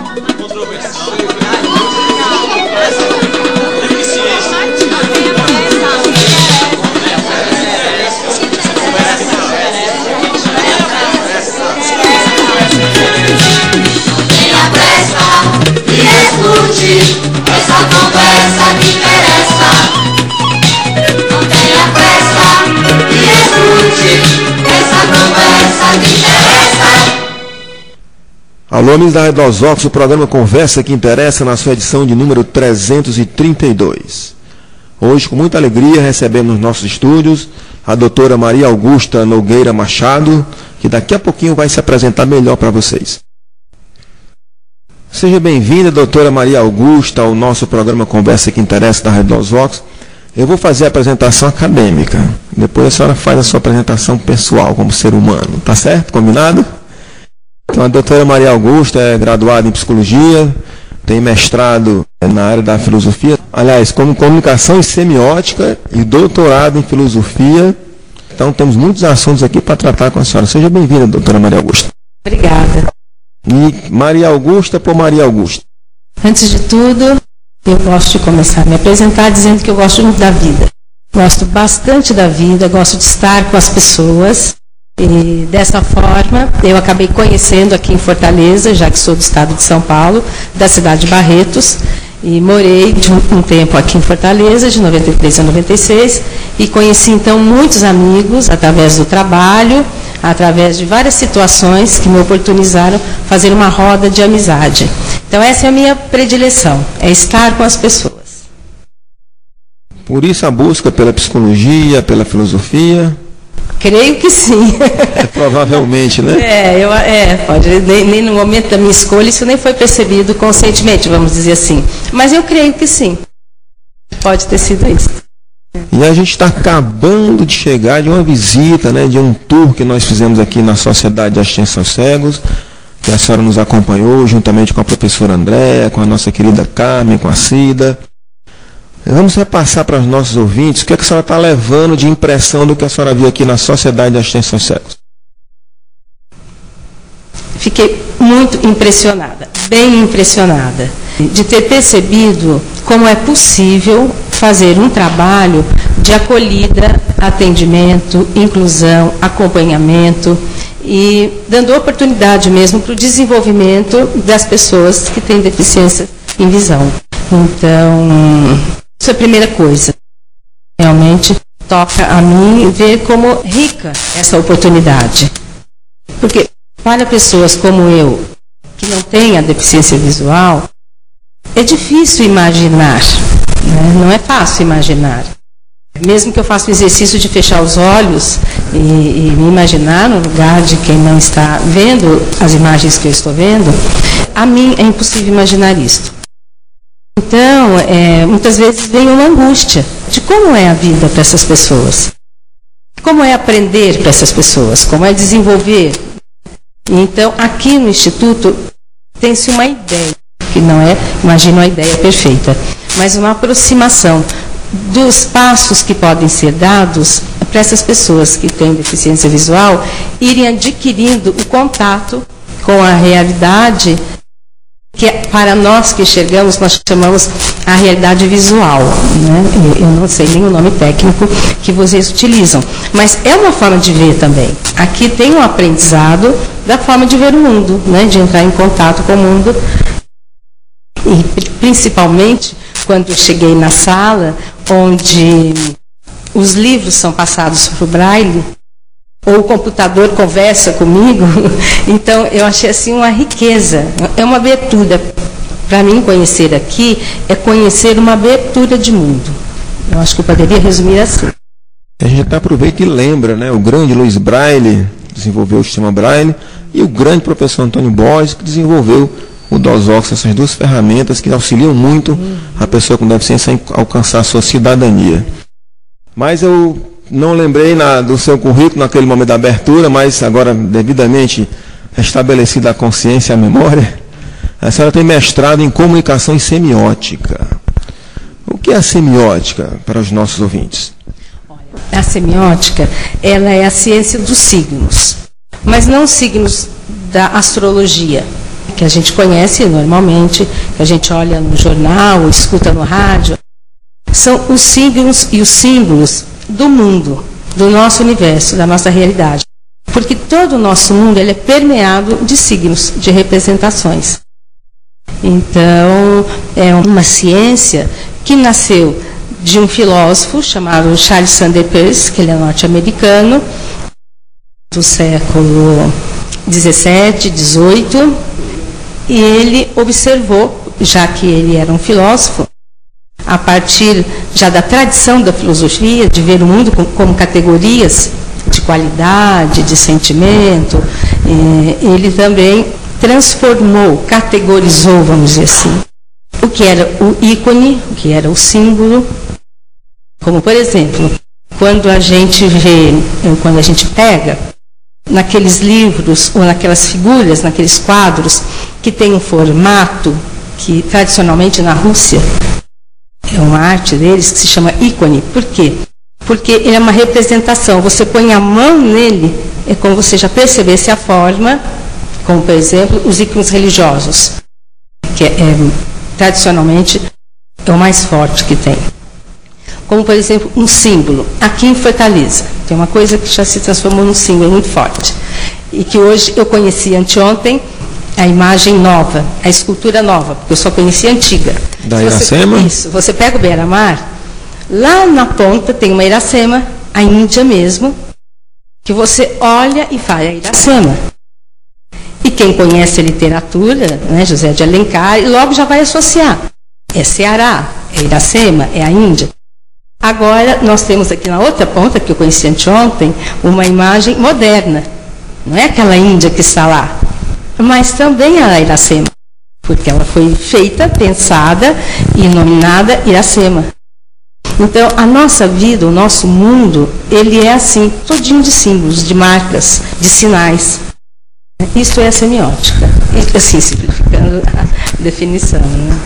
Essa conversa que interessa. Não tenha pressa e escute essa conversa que interessa. Alô, amigos da Rádio Los Ocos, o programa Conversa que Interessa, na sua edição de número 332. Hoje, com muita alegria, recebemos nos nossos estúdios a doutora Maria Augusta Nogueira Machado, que daqui a pouquinho vai se apresentar melhor para vocês. Seja bem-vinda, doutora Maria Augusta, ao nosso programa Conversa que Interessa da Rádio Los Ocos. Eu vou fazer a apresentação acadêmica. Depois a senhora faz a sua apresentação pessoal como ser humano. Tá certo? Combinado? Então, a doutora Maria Augusta é graduada em Psicologia, tem mestrado na área da Filosofia, aliás, como Comunicação e Semiótica, e doutorado em Filosofia. Então, temos muitos assuntos aqui para tratar com a senhora. Seja bem-vinda, doutora Maria Augusta. Obrigada. E Maria Augusta por Maria Augusta. Antes de tudo, eu gosto de começar a me apresentar dizendo que eu gosto muito da vida. Gosto bastante da vida, gosto de estar com as pessoas. E dessa forma, eu acabei conhecendo aqui em Fortaleza, já que sou do estado de São Paulo, da cidade de Barretos, e morei de um tempo aqui em Fortaleza, de 93 a 96, e conheci então muitos amigos através do trabalho, através de várias situações que me oportunizaram fazer uma roda de amizade. Então essa é a minha predileção, é estar com as pessoas. Por isso a busca pela psicologia, pela filosofia? Creio que sim. Provavelmente, né? Pode. Nem no momento da minha escolha isso nem foi percebido conscientemente, vamos dizer assim. Mas eu creio que sim. Pode ter sido isso. E a gente está acabando de chegar de uma visita, né, de um tour que nós fizemos aqui na Sociedade de Assistência aos Cegos, que a senhora nos acompanhou, juntamente com a professora Andréa, com a nossa querida Carmen, com a Cida. Vamos repassar para os nossos ouvintes o que a senhora está levando de impressão do que a senhora viu aqui na Sociedade de Assistência aos Cegos. Fiquei muito impressionada, bem impressionada, de ter percebido como é possível fazer um trabalho de acolhida, atendimento, inclusão, acompanhamento e dando oportunidade mesmo para o desenvolvimento das pessoas que têm deficiência em visão. Então, isso é a primeira coisa. Realmente toca a mim ver como rica essa oportunidade. Porque para pessoas como eu, que não têm a deficiência visual, é difícil imaginar, né? Não é fácil imaginar. Mesmo que eu faça o exercício de fechar os olhos e me imaginar no lugar de quem não está vendo as imagens que eu estou vendo, a mim é impossível imaginar isto. Então, muitas vezes vem uma angústia de como é a vida para essas pessoas. Como é aprender para essas pessoas, como é desenvolver. Então, aqui no Instituto, tem-se uma ideia, que não é, imagino, a ideia perfeita, mas uma aproximação dos passos que podem ser dados para essas pessoas que têm deficiência visual irem adquirindo o contato com a realidade que para nós que enxergamos, nós chamamos a realidade visual, né? Eu não sei nem o nome técnico que vocês utilizam, mas é uma forma de ver também. Aqui tem um aprendizado da forma de ver o mundo, né? De entrar em contato com o mundo. E principalmente quando eu cheguei na sala onde os livros são passados para o braille, ou o computador conversa comigo, então eu achei assim uma riqueza, é uma abertura. Para mim conhecer aqui é conhecer uma abertura de mundo. Eu acho que eu poderia resumir assim. A gente até aproveita e lembra, né? O grande Luiz Braille desenvolveu o sistema Braille e o grande professor Antônio Borges que desenvolveu o Los Ocos, essas duas ferramentas que auxiliam muito a pessoa com deficiência a alcançar a sua cidadania. Mas eu não lembrei do seu currículo naquele momento da abertura, mas agora devidamente estabelecida a consciência e a memória, a senhora tem mestrado em comunicação e semiótica. O que é a semiótica para os nossos ouvintes? A semiótica, ela é a ciência dos signos, mas não signos da astrologia, que a gente conhece normalmente, que a gente olha no jornal, ou escuta no rádio, são os signos e os símbolos do mundo, do nosso universo, da nossa realidade. Porque todo o nosso mundo ele é permeado de signos, de representações. Então, é uma ciência que nasceu de um filósofo chamado Charles Sanders Peirce, que ele é norte-americano, do século 17, 18, e ele observou, já que ele era um filósofo, a partir já da tradição da filosofia, de ver o mundo como categorias de qualidade, de sentimento, ele também transformou, categorizou, vamos dizer assim, o que era o ícone, o que era o símbolo, como por exemplo, quando a gente pega naqueles livros ou naquelas figuras, naqueles quadros que tem um formato que tradicionalmente na Rússia é uma arte deles que se chama ícone. Por quê? Porque ele é uma representação. Você põe a mão nele, é como você já percebesse a forma, como por exemplo os ícones religiosos, que tradicionalmente é o mais forte que tem. Como por exemplo um símbolo. Aqui em Fortaleza tem uma coisa que já se transformou num símbolo muito forte e que hoje eu conheci anteontem, a imagem nova, a escultura nova, porque eu só conhecia a antiga. Da Iracema? Isso, você pega o Beira-Mar, lá na ponta tem uma Iracema, a Índia mesmo, que você olha e fala, é Iracema. E quem conhece a literatura, né, José de Alencar, logo já vai associar. É Ceará, é Iracema, é a Índia. Agora, nós temos aqui na outra ponta, que eu conheci anteontem, uma imagem moderna. Não é aquela Índia que está lá, mas também a Iracema, porque ela foi feita, pensada e nominada Iracema. Então, a nossa vida, o nosso mundo, ele é assim, todinho de símbolos, de marcas, de sinais. Isso é a semiótica, assim, simplificando a definição, né?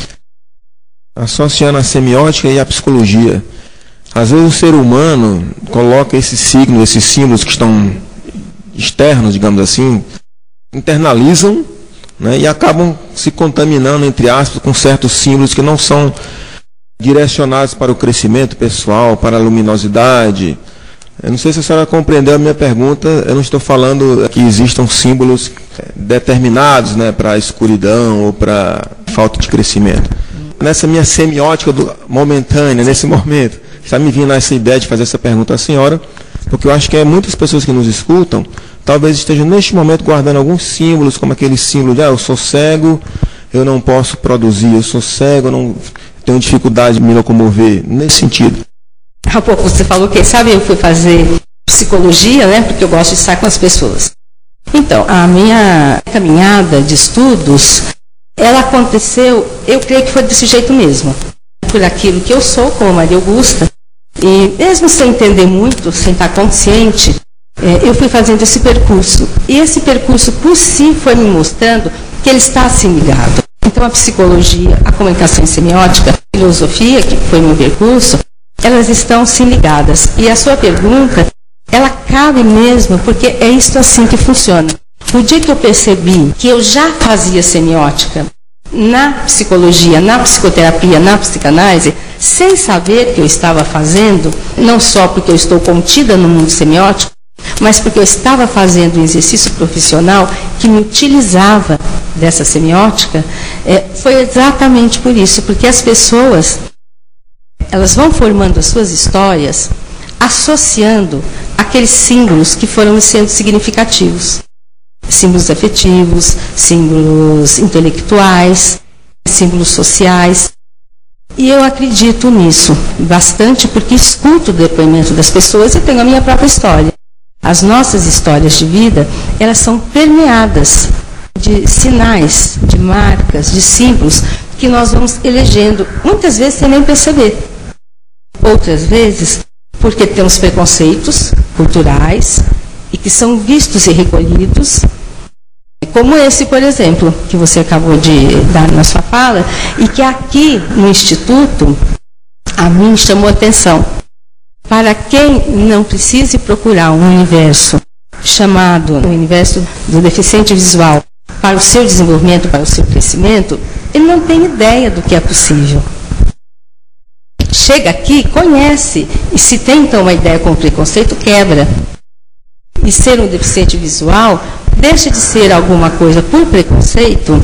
Associando a semiótica e a psicologia. Às vezes o ser humano coloca esses signos, esses símbolos que estão externos, digamos assim, internalizam, né, e acabam se contaminando, entre aspas, com certos símbolos que não são direcionados para o crescimento pessoal, para a luminosidade. Eu não sei se a senhora compreendeu a minha pergunta. Eu não estou falando que existam símbolos determinados, né, para a escuridão ou para a falta de crescimento. Nessa minha semiótica momentânea, nesse momento, está me vindo essa ideia de fazer essa pergunta à senhora, porque eu acho que muitas pessoas que nos escutam talvez estejam neste momento guardando alguns símbolos, como aquele símbolo de eu sou cego, eu não posso produzir, eu sou cego, eu não tenho dificuldade de me locomover, nesse sentido. Há pouco você falou que, sabe, eu fui fazer psicologia, né, porque eu gosto de estar com as pessoas. Então, a minha caminhada de estudos, ela aconteceu, eu creio que foi desse jeito mesmo, por aquilo que eu sou, como Maria Augusta, e mesmo sem entender muito, sem estar consciente, eu fui fazendo esse percurso. E esse percurso, por si, foi me mostrando que ele está assim ligado. Então, a psicologia, a comunicação semiótica, a filosofia, que foi meu percurso, elas estão sim ligadas. E a sua pergunta, ela cabe mesmo, porque é isso assim que funciona. No dia que eu percebi que eu já fazia semiótica na psicologia, na psicoterapia, na psicanálise, sem saber que eu estava fazendo, não só porque eu estou contida no mundo semiótico, mas porque eu estava fazendo um exercício profissional que me utilizava dessa semiótica, foi exatamente por isso, porque as pessoas, elas vão formando as suas histórias, associando aqueles símbolos que foram sendo significativos. Símbolos afetivos, símbolos intelectuais, símbolos sociais. E eu acredito nisso bastante porque escuto o depoimento das pessoas e tenho a minha própria história. As nossas histórias de vida, elas são permeadas de sinais, de marcas, de símbolos que nós vamos elegendo, muitas vezes sem nem perceber. Outras vezes, porque temos preconceitos culturais e que são vistos e recolhidos, como esse, por exemplo, que você acabou de dar na sua fala, e que aqui no Instituto, a mim chamou a atenção. Para quem não precise procurar um universo chamado o universo do deficiente visual, para o seu desenvolvimento, para o seu crescimento, ele não tem ideia do que é possível. Chega aqui, conhece, e se tem então uma ideia com preconceito, quebra. E ser um deficiente visual deixa de ser alguma coisa por preconceito,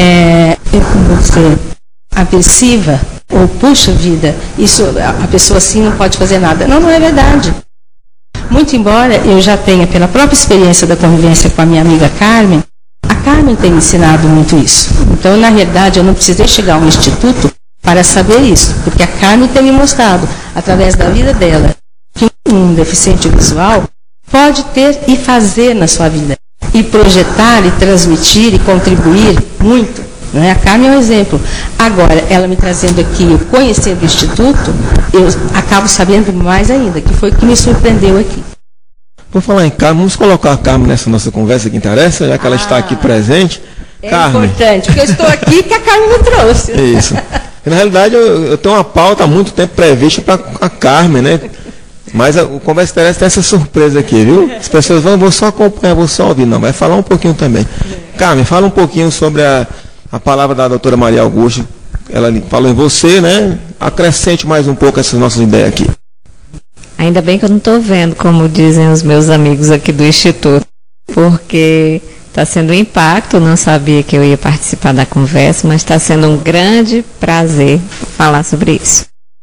aversiva, ou puxa vida, isso, a pessoa assim não pode fazer nada. Não, não é verdade. Muito embora eu já tenha, pela própria experiência da convivência com a minha amiga Carmen, a Carmen tem me ensinado muito isso. Então, na realidade, eu não precisei chegar a um instituto para saber isso, porque a Carmen tem me mostrado, através da vida dela, que um deficiente visual pode ter e fazer na sua vida, e projetar, e transmitir, e contribuir muito. Não é? A Carmen é um exemplo. Agora, ela me trazendo aqui, eu conhecendo o Instituto, eu acabo sabendo mais ainda, que foi o que me surpreendeu aqui. Por falar em Carmen, vamos colocar a Carmen nessa nossa conversa que interessa, já que ela está aqui presente. É Carmen. Importante, porque eu estou aqui que a Carmen me trouxe. Isso. Na realidade, eu tenho uma pauta há muito tempo prevista para a Carmen, né? Mas o Conversa Interessa tem essa surpresa aqui, viu? As pessoas vão só acompanhar, vou só ouvir, não, vai falar um pouquinho também. Carmen, fala um pouquinho sobre a palavra da doutora Maria Augusta. Ela falou em você, né? Acrescente mais um pouco essas nossas ideias aqui. Ainda bem que eu não estou vendo, como dizem os meus amigos aqui do Instituto, porque está sendo um impacto, não sabia que eu ia participar da conversa, mas está sendo um grande prazer falar sobre isso.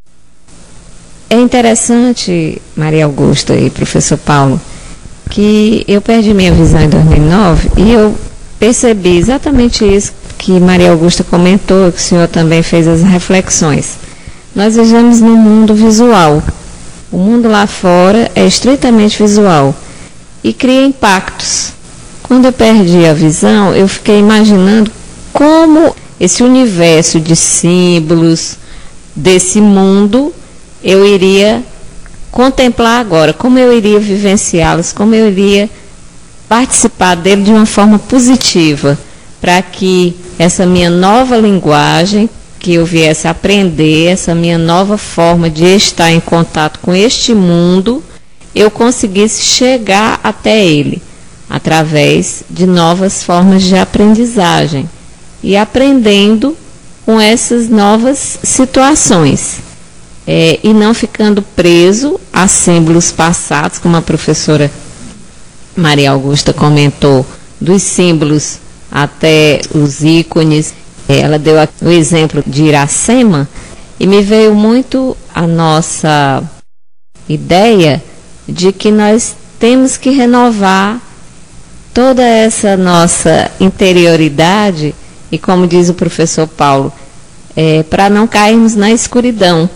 É interessante, Maria Augusta e professor Paulo, que eu perdi minha visão em 2009 e eu percebi exatamente isso que Maria Augusta comentou, que o senhor também fez as reflexões. Nós vivemos num mundo visual. O mundo lá fora é estritamente visual e cria impactos. Quando eu perdi a visão, eu fiquei imaginando como esse universo de símbolos desse mundo eu iria contemplar agora, como eu iria vivenciá-los, como eu iria participar dele de uma forma positiva, para que essa minha nova linguagem, que eu viesse aprender, essa minha nova forma de estar em contato com este mundo, eu conseguisse chegar até ele, através de novas formas de aprendizagem, e aprendendo com essas novas situações. E não ficando preso a símbolos passados, como a professora Maria Augusta comentou, dos símbolos até os ícones. Ela deu o exemplo de Iracema, e me veio muito a nossa ideia de que nós temos que renovar toda essa nossa interioridade, e como diz o professor Paulo, para não cairmos na escuridão.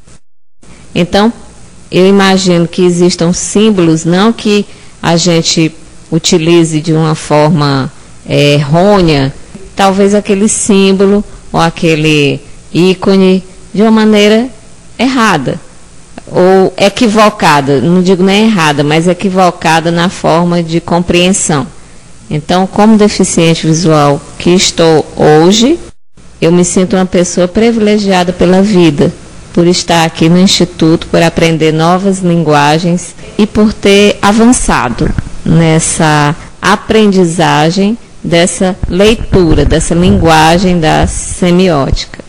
Então, eu imagino que existam símbolos, não que a gente utilize de uma forma errônea, talvez aquele símbolo ou aquele ícone de uma maneira errada ou equivocada, não digo nem errada, mas equivocada na forma de compreensão. Então, como deficiente visual que estou hoje, eu me sinto uma pessoa privilegiada pela vida, por estar aqui no Instituto, por aprender novas linguagens e por ter avançado nessa aprendizagem dessa leitura, dessa linguagem da semiótica.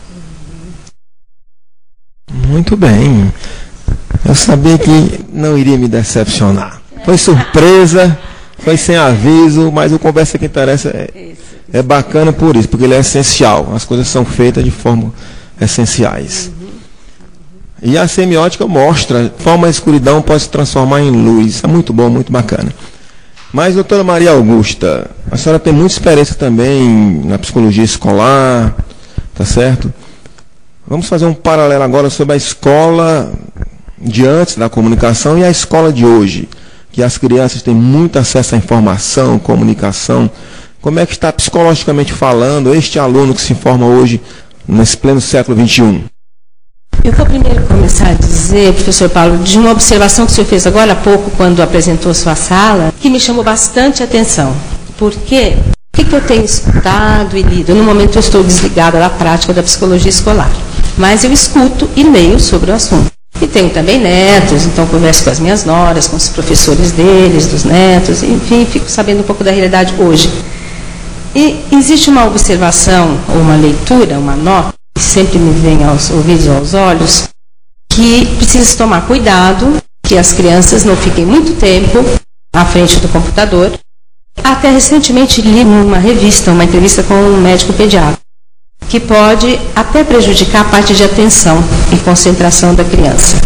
Muito bem. Eu sabia que não iria me decepcionar. Foi surpresa, foi sem aviso, mas o Conversa que Interessa é bacana por isso, porque ele é essencial. As coisas são feitas de forma essenciais. E a semiótica mostra como a escuridão pode se transformar em luz. É muito bom, muito bacana. Mas, doutora Maria Augusta, a senhora tem muita experiência também na psicologia escolar, tá certo? Vamos fazer um paralelo agora sobre a escola de antes da comunicação e a escola de hoje, que as crianças têm muito acesso à informação, comunicação. Como é que está psicologicamente falando este aluno que se forma hoje, nesse pleno século XXI? Eu vou primeiro começar a dizer, professor Paulo, de uma observação que o senhor fez agora há pouco, quando apresentou sua sala, que me chamou bastante atenção. Porque o que eu tenho escutado e lido? No momento eu estou desligada da prática da psicologia escolar, mas eu escuto e leio sobre o assunto. E tenho também netos, então converso com as minhas noras, com os professores deles, dos netos, enfim, fico sabendo um pouco da realidade hoje. E existe uma observação, ou uma leitura, uma nota, que sempre me vem aos ouvidos ou aos olhos, que precisa se tomar cuidado, que as crianças não fiquem muito tempo à frente do computador. Até recentemente li numa revista, uma entrevista com um médico pediatra, que pode até prejudicar a parte de atenção e concentração da criança.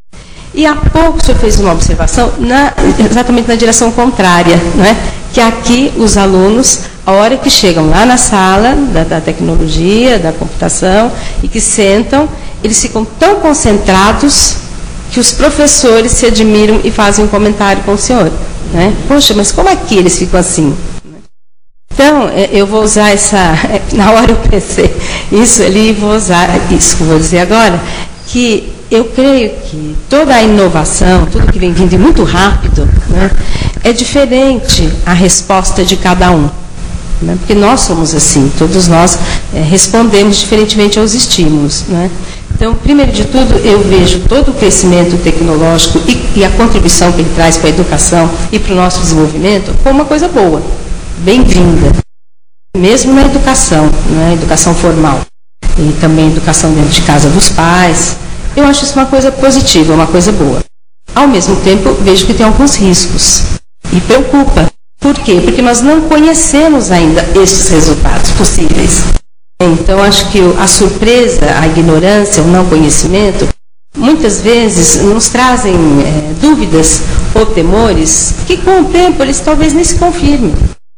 E há pouco o senhor fez uma observação exatamente na direção contrária, não é? Que aqui os alunos, a hora que chegam lá na sala da tecnologia, da computação, e que sentam, eles ficam tão concentrados que os professores se admiram e fazem um comentário com o senhor. Né? Poxa, mas como aqui eles ficam assim? Então, eu vou usar na hora eu pensei isso ali, vou usar isso que eu vou dizer agora, que eu creio que toda a inovação, tudo que vem vindo e muito rápido, né, é diferente a resposta de cada um. Né? Porque nós somos assim, todos nós respondemos diferentemente aos estímulos. Né? Então, primeiro de tudo, eu vejo todo o crescimento tecnológico e a contribuição que ele traz para a educação e para o nosso desenvolvimento como uma coisa boa, bem-vinda. Mesmo na educação, né? Educação formal e também educação dentro de casa dos pais, eu acho isso uma coisa positiva, uma coisa boa. Ao mesmo tempo, vejo que tem alguns riscos e preocupa. Por quê? Porque nós não conhecemos ainda estes resultados possíveis. Então, acho que a surpresa, a ignorância, o não conhecimento, muitas vezes nos trazem dúvidas ou temores que, com o tempo, eles talvez nem se confirmem.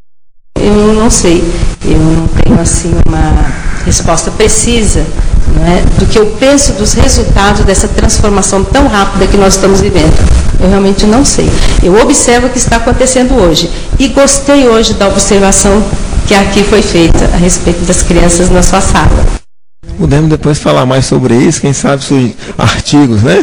Eu não sei, eu não tenho assim uma resposta precisa, não é, do que eu penso dos resultados dessa transformação tão rápida que nós estamos vivendo. Eu realmente não sei. Eu observo o que está acontecendo hoje e gostei hoje da observação que aqui foi feita a respeito das crianças na sua sala. Podemos depois falar mais sobre isso, quem sabe sobre artigos, né?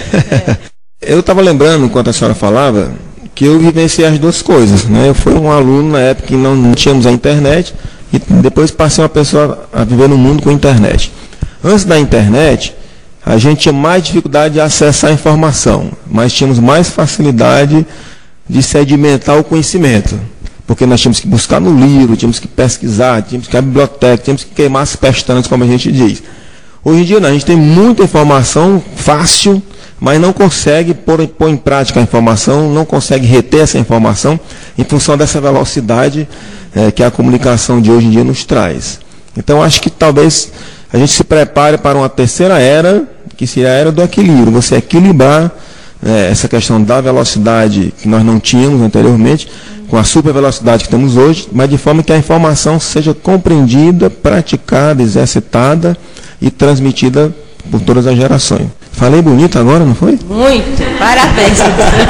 Eu estava lembrando, enquanto a senhora falava, que eu vivenciei as duas coisas, né? Eu fui um aluno na época que não tínhamos a internet e depois passei uma pessoa a viver no mundo com a internet. Antes da internet, a gente tinha mais dificuldade de acessar a informação, mas tínhamos mais facilidade de sedimentar o conhecimento. Porque nós tínhamos que buscar no livro, tínhamos que pesquisar, tínhamos que ir à biblioteca, tínhamos que queimar as pestanas, como a gente diz. Hoje em dia não, a gente tem muita informação fácil, mas não consegue pôr em prática a informação, não consegue reter essa informação em função dessa velocidade que a comunicação de hoje em dia nos traz. Então, acho que talvez a gente se prepare para uma terceira era, que seria a era do equilíbrio. Você equilibrar essa questão da velocidade que nós não tínhamos anteriormente, com a super velocidade que temos hoje, mas de forma que a informação seja compreendida, praticada, exercitada e transmitida por todas as gerações. Falei bonito agora, não foi? Muito, parabéns.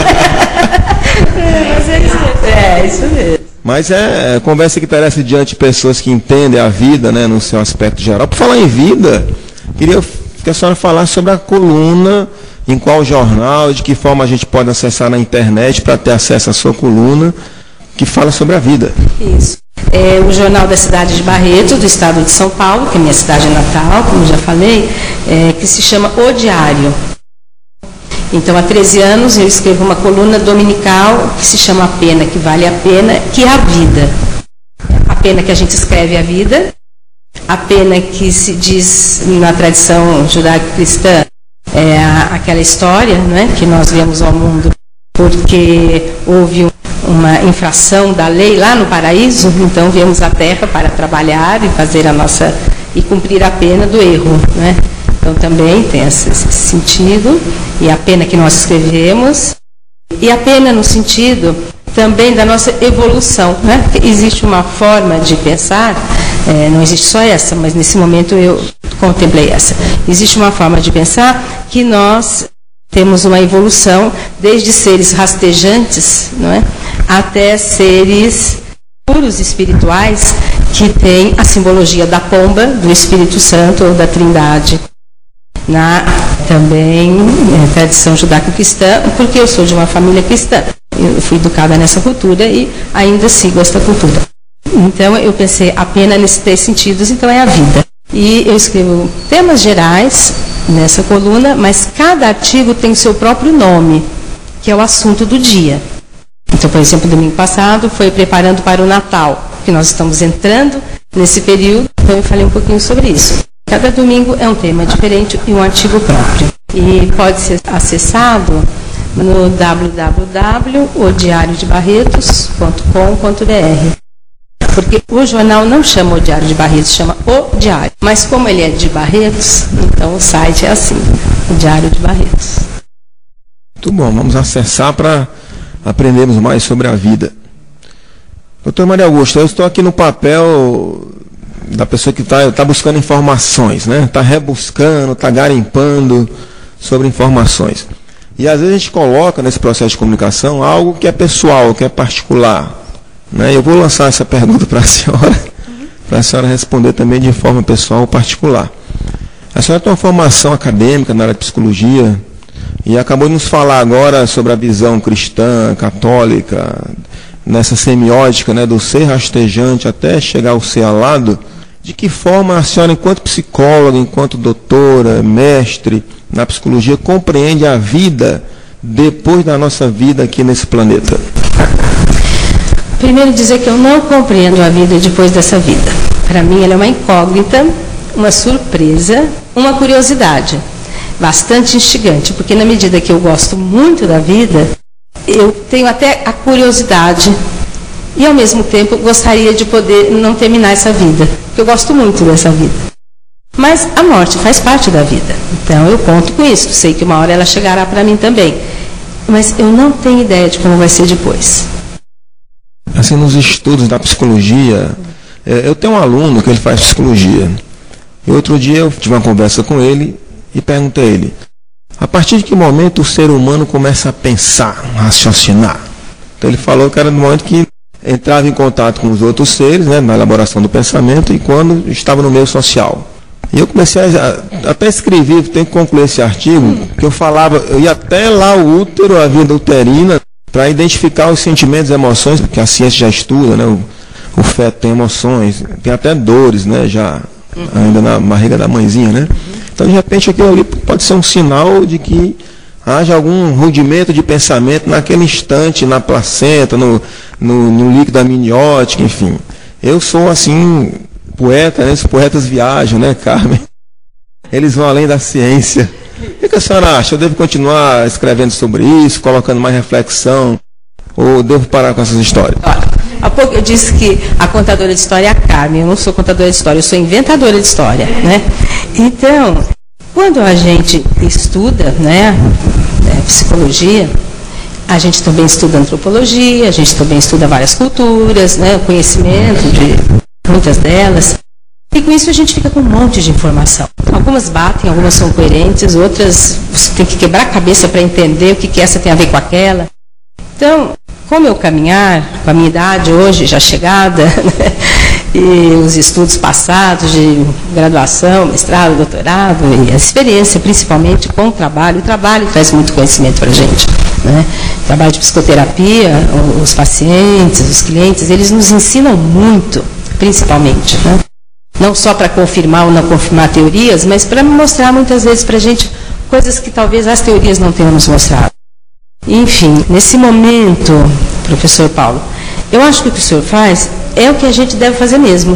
Isso mesmo. Mas conversa que interessa diante de pessoas que entendem a vida, né, no seu aspecto geral. Por falar em vida, queria que a senhora falasse sobre a coluna, em qual jornal, de que forma a gente pode acessar na internet para ter acesso à sua coluna, que fala sobre a vida. Isso. É o Jornal da Cidade de Barreto, do estado de São Paulo, que é minha cidade natal, como já falei, que se chama O Diário. Então, há 13 anos eu escrevo uma coluna dominical que se chama A Pena que Vale a Pena, que é a vida. A pena que a gente escreve a vida, a pena que se diz na tradição judaico-cristã, aquela história, né, que nós viemos ao mundo porque houve uma infração da lei lá no paraíso, então viemos à terra para trabalhar e fazer e cumprir a pena do erro, né? Então também tem esse sentido, e a pena que nós escrevemos, e a pena no sentido também da nossa evolução, né? Porque existe uma forma de pensar, não existe só essa, mas nesse momento eu contemplei essa. Existe uma forma de pensar que nós temos uma evolução desde seres rastejantes, não é, até seres puros espirituais, que têm a simbologia da pomba, do Espírito Santo ou da Trindade. Na também tradição judaico-cristã, porque eu sou de uma família cristã. Eu fui educada nessa cultura e ainda sigo essa cultura. Então eu pensei, a pena nesses 3 sentidos, então é a vida. E eu escrevo temas gerais nessa coluna, mas cada artigo tem seu próprio nome, que é o assunto do dia. Então, por exemplo, domingo passado foi preparando para o Natal. porque nós estamos entrando nesse período, então eu falei um pouquinho sobre isso. Cada domingo é um tema diferente e um artigo próprio. E pode ser acessado no www.odiariodebarretos.com.br. Porque o jornal não chama o Diário de Barretos, chama O Diário. Mas como ele é de Barretos, então o site é assim, o Diário de Barretos. Muito bom, vamos acessar para aprendermos mais sobre a vida. Doutor Maria Augusta, eu estou aqui no papel da pessoa que está buscando informações, né? Está rebuscando, está garimpando sobre informações. E às vezes a gente coloca nesse processo de comunicação algo que é pessoal, que é particular. Né? Eu vou lançar essa pergunta para a senhora responder também de forma pessoal ou particular. A senhora tem uma formação acadêmica na área de psicologia e acabou de nos falar agora sobre a visão cristã, católica, nessa semiótica, né, do ser rastejante até chegar ao ser alado. De que forma a senhora, enquanto psicóloga, enquanto doutora, mestre na psicologia, compreende a vida depois da nossa vida aqui nesse planeta? Primeiro dizer que eu não compreendo a vida depois dessa vida. Para mim ela é uma incógnita, uma surpresa, uma curiosidade bastante instigante, porque na medida que eu gosto muito da vida, eu tenho até a curiosidade e ao mesmo tempo gostaria de poder não terminar essa vida, porque eu gosto muito dessa vida. Mas a morte faz parte da vida, então eu conto com isso, sei que uma hora ela chegará para mim também, mas eu não tenho ideia de como vai ser depois. Assim, nos estudos da psicologia, eu tenho um aluno que ele faz psicologia. E outro dia eu tive uma conversa com ele e perguntei a ele, a partir de que momento o ser humano começa a pensar, raciocinar? Então ele falou que era no momento que entrava em contato com os outros seres, né, na elaboração do pensamento, e quando estava no meio social. E eu comecei até escrever, tenho que concluir esse artigo, que eu falava, eu ia até lá o útero, a vida uterina, para identificar os sentimentos e emoções, porque a ciência já estuda, né? O feto tem emoções, tem até dores, né? Já ainda na barriga da mãezinha, né? Então, de repente, aquilo ali pode ser um sinal de que haja algum rudimento de pensamento naquele instante, na placenta, no líquido amniótico, enfim. Eu sou, assim, poeta, né? Os poetas viajam, né, Carmen? Eles vão além da ciência. O que a senhora acha? Eu devo continuar escrevendo sobre isso, colocando mais reflexão, ou devo parar com essas histórias? Olha, há pouco eu disse que a contadora de história é a Carmen, eu não sou contadora de história, eu sou inventadora de história, né? Então, quando a gente estuda, né, psicologia, a gente também estuda antropologia, a gente também estuda várias culturas, né, o conhecimento de muitas delas. E com isso a gente fica com um monte de informação. Algumas batem, algumas são coerentes, outras você tem que quebrar a cabeça para entender o que essa tem a ver com aquela. Então, com o meu caminhar, com a minha idade hoje já chegada, né, e os estudos passados de graduação, mestrado, doutorado, e a experiência principalmente com o trabalho traz muito conhecimento para a gente. Né? O trabalho de psicoterapia, os pacientes, os clientes, eles nos ensinam muito, principalmente, né? Não só para confirmar ou não confirmar teorias, mas para mostrar muitas vezes para a gente coisas que talvez as teorias não tenham nos mostrado. Enfim, nesse momento, professor Paulo, eu acho que o que o senhor faz é o que a gente deve fazer mesmo.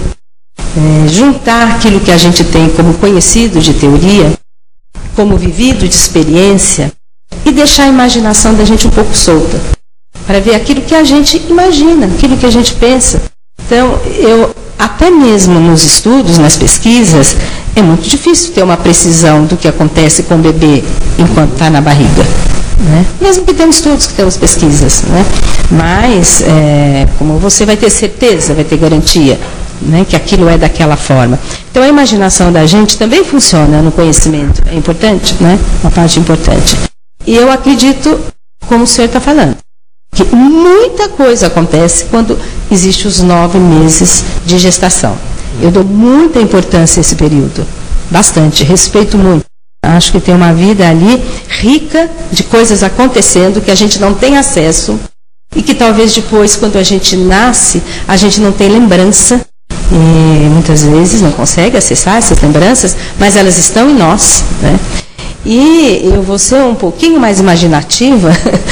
Juntar aquilo que a gente tem como conhecido de teoria, como vivido de experiência, e deixar a imaginação da gente um pouco solta, para ver aquilo que a gente imagina, aquilo que a gente pensa. Então, até mesmo nos estudos, nas pesquisas, é muito difícil ter uma precisão do que acontece com o bebê enquanto está na barriga. Né? Mesmo que tenham estudos, que temos pesquisas. Né? Mas, como você vai ter certeza, vai ter garantia, né, que aquilo é daquela forma. Então, a imaginação da gente também funciona no conhecimento. É importante, né? Uma parte importante. E eu acredito, como o senhor está falando, que muita coisa acontece quando existe os 9 meses de gestação. Eu dou muita importância a esse período, bastante, respeito muito. Acho que tem uma vida ali rica de coisas acontecendo que a gente não tem acesso e que talvez depois, quando a gente nasce, a gente não tem lembrança e muitas vezes não consegue acessar essas lembranças, mas elas estão em nós, né? E eu vou ser um pouquinho mais imaginativa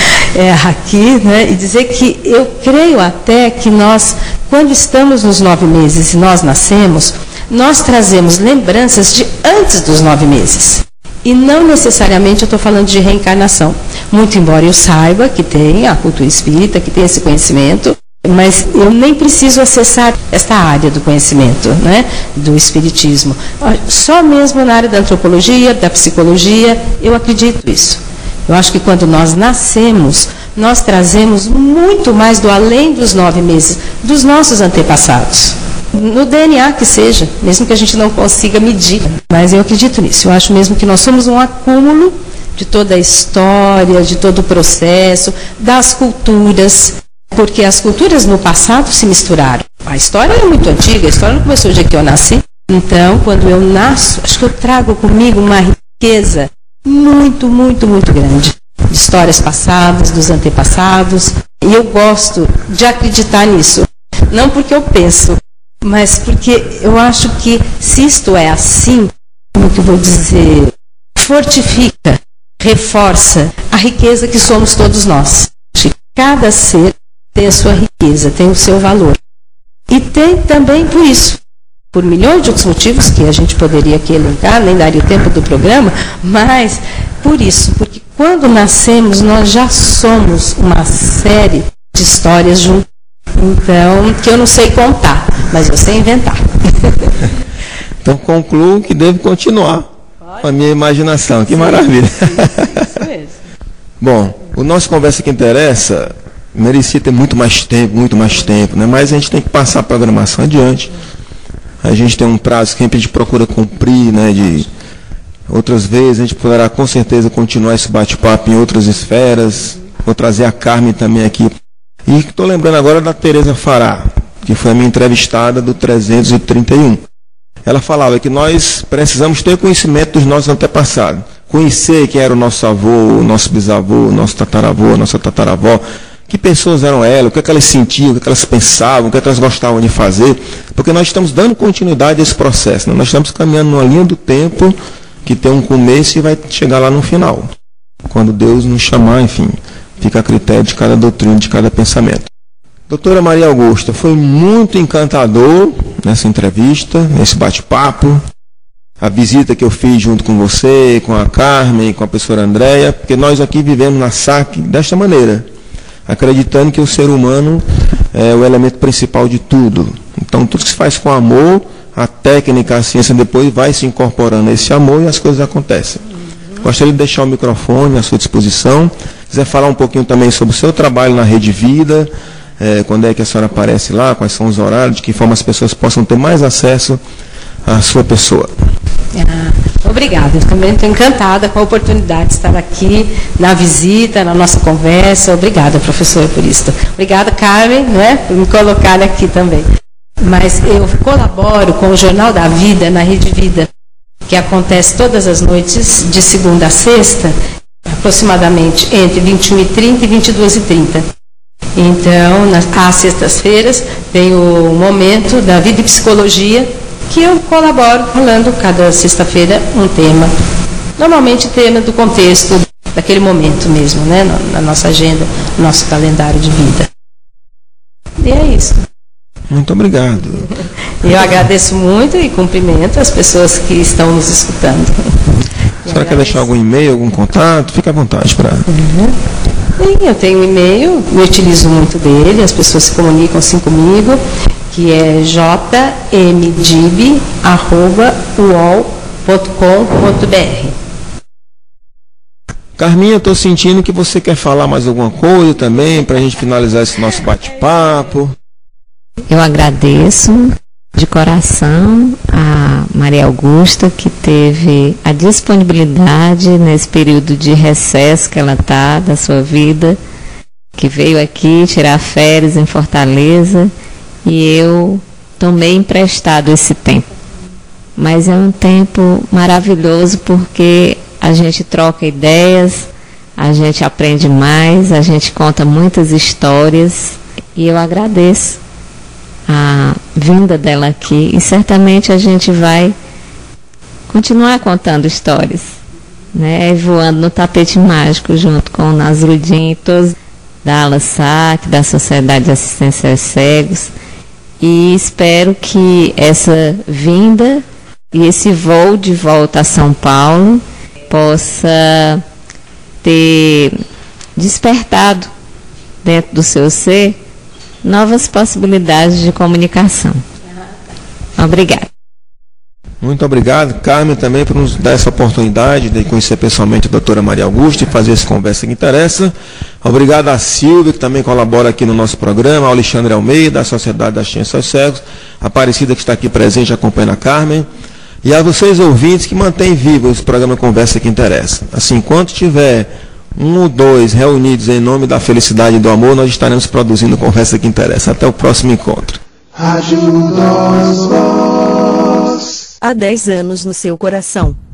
aqui, né, e dizer que eu creio até que nós, quando estamos nos 9 meses e nós nascemos, nós trazemos lembranças de antes dos 9 meses. E não necessariamente eu estou falando de reencarnação. Muito embora eu saiba que tem a cultura espírita, que tem esse conhecimento, mas eu nem preciso acessar esta área do conhecimento, né, do espiritismo. Só mesmo na área da antropologia, da psicologia, eu acredito isso. Eu acho que quando nós nascemos, nós trazemos muito mais do além dos 9 meses, dos nossos antepassados. No DNA que seja, mesmo que a gente não consiga medir. Mas eu acredito nisso. Eu acho mesmo que nós somos um acúmulo de toda a história, de todo o processo, das culturas. Porque as culturas no passado se misturaram. A história é muito antiga, a história não começou do dia que eu nasci. Então, quando eu nasço, acho que eu trago comigo uma riqueza muito, muito, muito grande. De histórias passadas, dos antepassados. E eu gosto de acreditar nisso. Não porque eu penso, mas porque eu acho que se isto é assim, como que eu vou dizer, fortifica, reforça a riqueza que somos todos nós. Acho que cada ser tem a sua riqueza, tem o seu valor. E tem também por isso, por milhões de outros motivos que a gente poderia aqui elencar, nem daria o tempo do programa, mas por isso, porque quando nascemos nós já somos uma série de histórias juntas. Então, que eu não sei contar, mas eu sei inventar. Então concluo que devo continuar com a minha imaginação. Que maravilha. Isso mesmo. Bom, o nosso Conversa que Interessa merecia ter muito mais tempo, né? Mas a gente tem que passar a programação adiante. A gente tem um prazo que a gente procura cumprir, né? De outras vezes a gente poderá com certeza continuar esse bate-papo em outras esferas. Vou trazer a Carmen também aqui. E estou lembrando agora da Tereza Fará, que foi a minha entrevistada do 331. Ela falava que nós precisamos ter conhecimento dos nossos antepassados. Conhecer quem era o nosso avô, o nosso bisavô, o nosso tataravô, a nossa tataravó. Que pessoas eram elas, o que é que elas sentiam, o que é que elas pensavam, o que é que elas gostavam de fazer. Porque nós estamos dando continuidade a esse processo. Né? Nós estamos caminhando numa linha do tempo que tem um começo e vai chegar lá no final. Quando Deus nos chamar, enfim, fica a critério de cada doutrina, de cada pensamento. Doutora Maria Augusta, foi muito encantador nessa entrevista, nesse bate-papo. A visita que eu fiz junto com você, com a Carmen, com a professora Andréia, porque nós aqui vivemos na SAC desta maneira, acreditando que o ser humano é o elemento principal de tudo. Então, tudo que se faz com amor, a técnica, a ciência depois vai se incorporando a esse amor e as coisas acontecem. Gostaria de deixar o microfone à sua disposição. Quiser falar um pouquinho também sobre o seu trabalho na Rede Vida, quando é que a senhora aparece lá, quais são os horários, de que forma as pessoas possam ter mais acesso à sua pessoa. Obrigada, eu também estou encantada com a oportunidade de estar aqui na visita, na nossa conversa. Obrigada, professora, por isso. Obrigada, Carmen, né, por me colocar aqui também. Mas eu colaboro com o Jornal da Vida na Rede Vida, que acontece todas as noites, de segunda a sexta, aproximadamente entre 21h30 e 22h30. Então, às sextas-feiras, tem o Momento da Vida e Psicologia, que eu colaboro falando cada sexta-feira um tema. Normalmente tema do contexto daquele momento mesmo, né? Na nossa agenda, no nosso calendário de vida. E é isso. Muito obrigado. Eu agradeço muito e cumprimento as pessoas que estão nos escutando. A senhora quer deixar algum e-mail, algum contato? Fique à vontade para... Eu tenho um e-mail, eu utilizo muito dele, as pessoas se comunicam assim comigo, que é jmdib@uol.com.br. Carminha, estou sentindo que você quer falar mais alguma coisa também, para a gente finalizar esse nosso bate-papo. Eu agradeço de coração a Maria Augusta, que teve a disponibilidade nesse período de recesso que ela está da sua vida, que veio aqui tirar férias em Fortaleza, e eu tomei emprestado esse tempo. Mas é um tempo maravilhoso porque a gente troca ideias, a gente aprende mais, a gente conta muitas histórias, e eu agradeço a vinda dela aqui, e certamente a gente vai continuar contando histórias. né, voando no tapete mágico junto com o Nasrudin e todos da ALASAC, da Sociedade de Assistência aos Cegos, e espero que essa vinda e esse voo de volta a São Paulo possa ter despertado dentro do seu ser novas possibilidades de comunicação. Obrigada. Muito obrigado, Carmen, também por nos dar essa oportunidade de conhecer pessoalmente a doutora Maria Augusta e fazer essa conversa que interessa. Obrigado a Silvia, que também colabora aqui no nosso programa, ao Alexandre Almeida, da Sociedade da Ciência aos Cegos, a Aparecida, que está aqui presente, acompanhando a Carmen, e a vocês ouvintes que mantêm vivo esse programa Conversa que Interessa. Assim, enquanto tiver 1 ou 2 reunidos em nome da felicidade e do amor, nós estaremos produzindo Conversa que Interessa. Até o próximo encontro. Há 10 anos no seu coração.